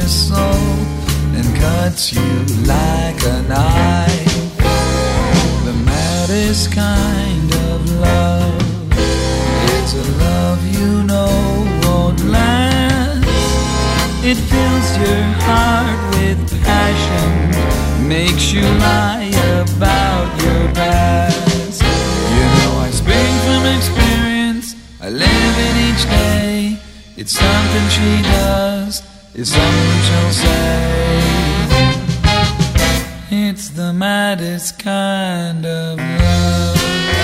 your soul and cuts you like a knife. The maddest kind of love, it's a love you know won't last. It fills your heart with passion, makes you lie about your past. You know I speak from experience, I live it each day. It's something she does, it's something she'll say. It's the maddest kind of love.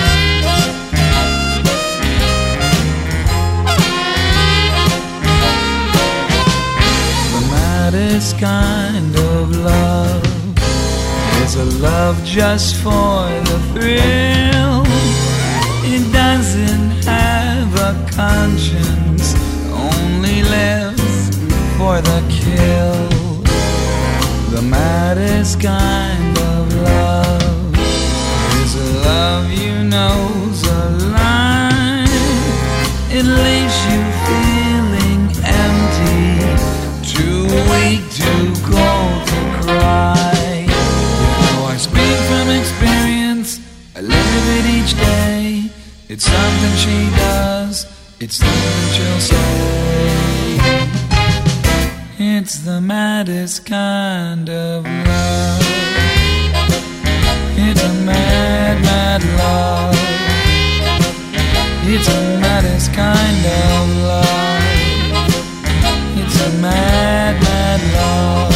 The maddest kind of love is a love just for the thrill. It doesn't have a conscience, only lives for the kill. The maddest kind of love is a love you know's a lie. It leaves you feeling empty, too weak to go to cry. You know I speak from experience, I live it each day. It's something she does, it's something she'll say. It's the maddest kind of love. It's a mad, mad love. It's the maddest kind of love. It's a mad, mad love.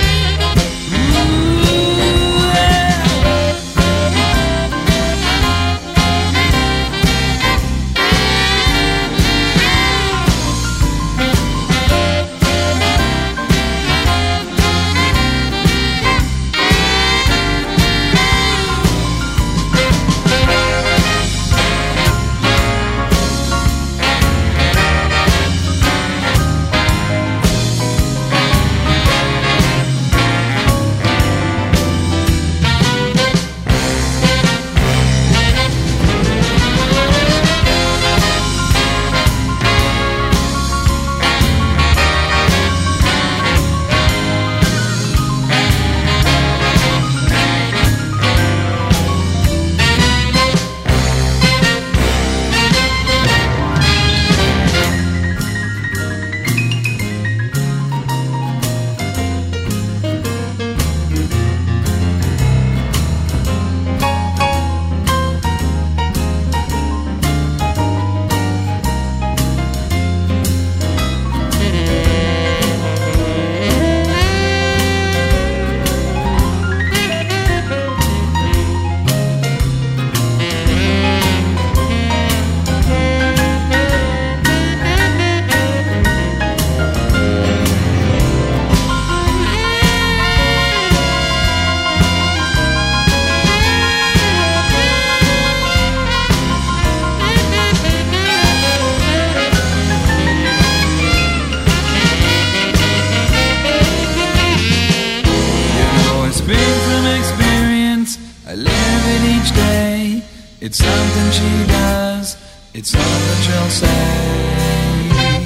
It's something she does, it's something she'll say.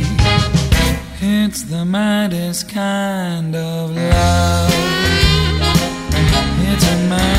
It's the maddest kind of love. It's a